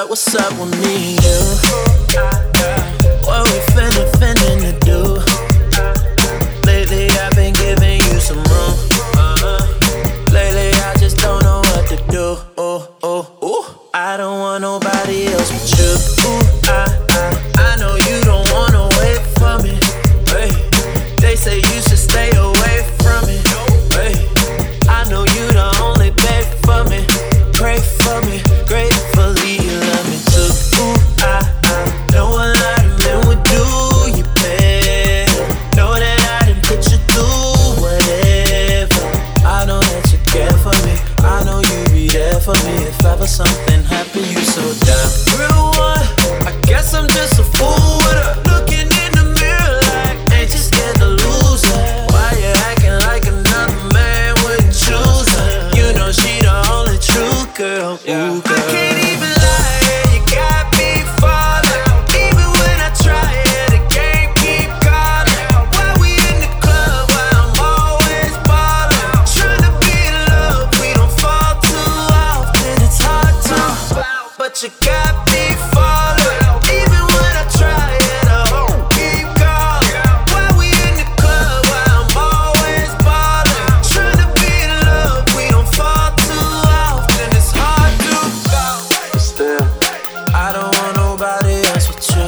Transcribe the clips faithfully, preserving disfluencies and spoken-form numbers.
up, what's up with me and you? What we finna, finna to do? Lately I've been giving you some room. uh-huh. Lately I just don't know what to do. Oh, oh, ooh. I don't want nobody else but you. Ooh, I, I, I know you don't wanna wait for me. Hey, they say you should stay away from me. Hey, I know you the only babe for me. Pray for me, gratefully you love me too. Ooh, I, I know a lot of men would do you better. Know that I done put you through whatever. I know that you care for me. I know you be there for me. If ever something happened, you so down. Real one, I guess I'm just a fool with her. Looking in the mirror like, ain't you scared to lose her? Why you acting like another man wouldn't choose her? You know she the only true girl. Ooh, girl. I can't even lie, yeah, you got me falling. Even when I try, yeah, the game keep calling. Why we in the club while I'm always ballin'? Tryna be in love, we don't fall too often. It's hard to, but you got me falling. Even when I try, yeah, the hope keep calling. Why we in the club while I'm always ballin'? Tryna be in love, we don't fall too often. It's hard to fall. Still, I don't want nobody else with you.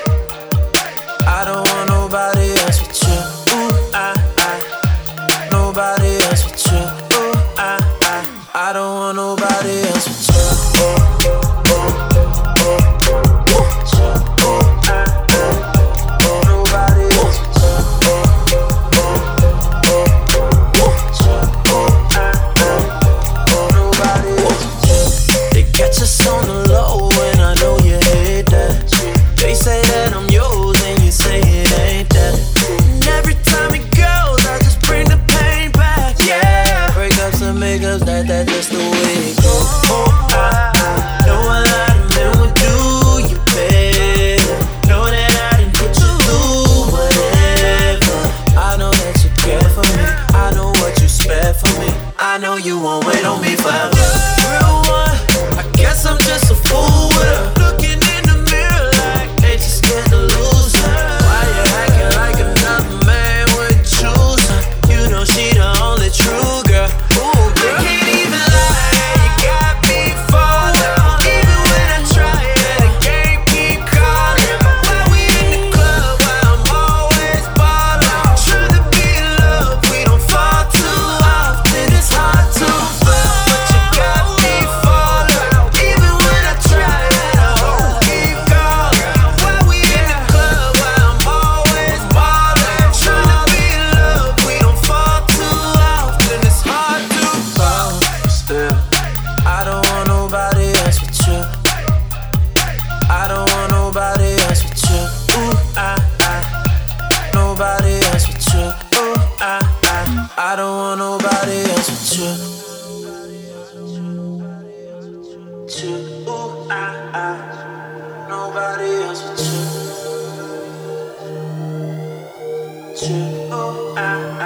I don't want nobody else with you. Ooh, I, I, nobody else with you. Ooh, I, I, I don't want nobody else with you. Oh, oh, oh, oh, ooh, I, I, oh, nobody else with you. Oh, oh, oh, ooh, oh, I, I, oh, nobody else with you. They catch us on the low and I know you hate that. They say that I'm yours and you say it ain't that. And every time it goes, I just bring the pain back. Yeah, breakups and makeups, that that's just the way it goes. Oh, I, I know a lot of men would do you better. Know that I didn't put you through whatever. I know that you care for me. I know what you spare for me. I know you won't wait on me forever. Real one, I guess I'm just a fool with her. Looking in the mirror like, ain't you scared to lose her? Why you acting like another man would choose her? You know she the only true girl. Ooh, girl. You can't even lie, yeah, you got me falling. Even when I try, yeah, the game keep calling. Why we in the club while I'm always ballin'? Tryna be in love, we don't fall too often. It's hard to fall, but you got me falling. Even when I try, yeah, the hope keep calling. Why we in the club while I'm always ballin'? Tryna be in love, we don't fall too often. It's hard to fall. Still, I don't want nobody else but you. I don't want nobody else but you. Ooh, I, I, nobody else but you. Ooh, I, I, I don't want nobody else but you. You, ooh, I, I, nobody else but you. You, ooh, I,